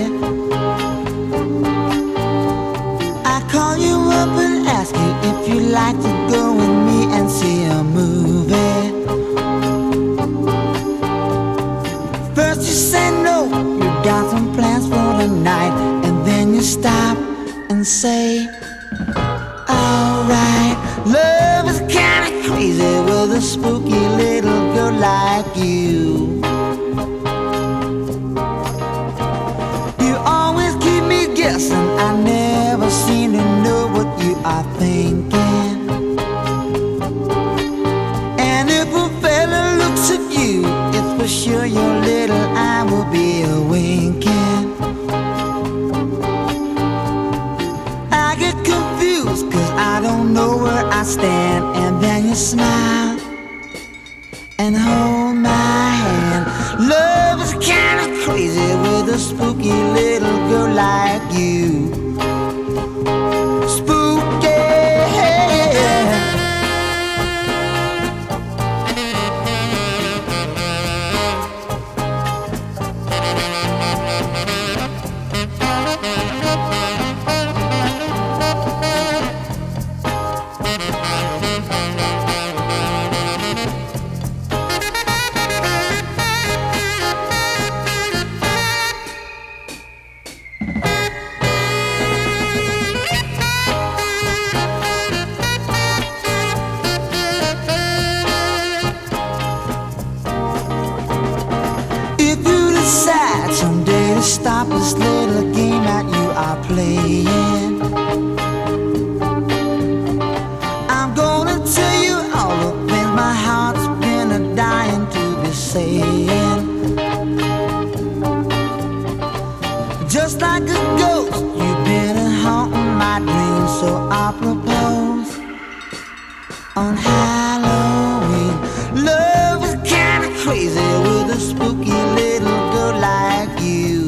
I call you up and ask you if you'd like to go with me and see a movie. First you say no, you got some plans for the night, and then you stop and say, alright. Love is kinda crazy with a spooky little girl like you. You always keep me guessing, I never seem to know what you are thinking. And if a fella looks at you, it's for sure your little eye will be a-winking. I get confused cause I don't know where I stand, and then you smile and hold my hand. Love is kinda crazy with a spooky little girl like you. Spooky. Someday to stop this little game that you are playing, I'm gonna tell you all the things my heart's been a-dying to be saying. Just like a ghost, you've been haunting my dreams, so I propose on Halloween. Love is kinda crazy with a spooky little girl like you.